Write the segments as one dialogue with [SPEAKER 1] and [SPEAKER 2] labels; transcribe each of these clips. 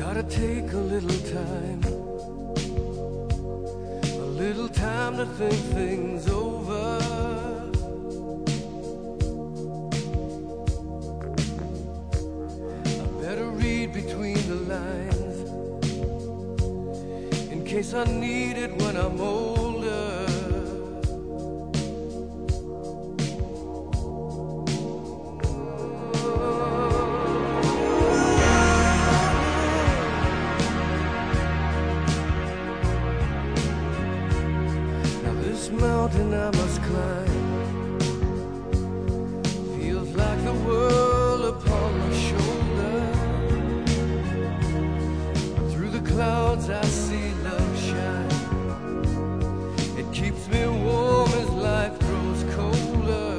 [SPEAKER 1] Gotta take a little time to think things over. I better read between the lines in case I need it when I'm older. This mountain I must climb feels like the world upon my shoulder. Through the clouds I see love shine. It keeps me warm as life grows colder.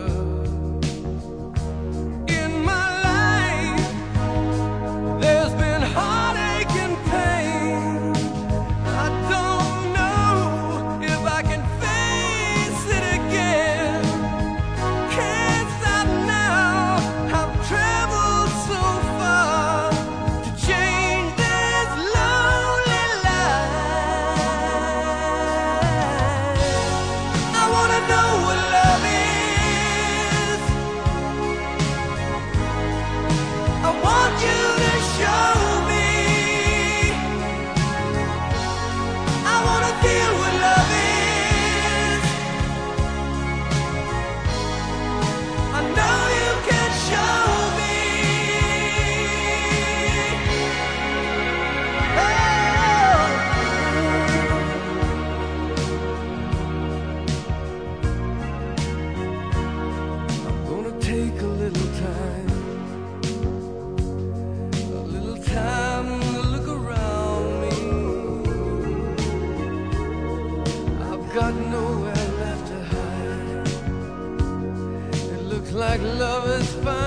[SPEAKER 1] In my life there's been heartache and pain. I don't know if I can take a little time to look around me. I've got nowhere left to hide. It looks like love is fine.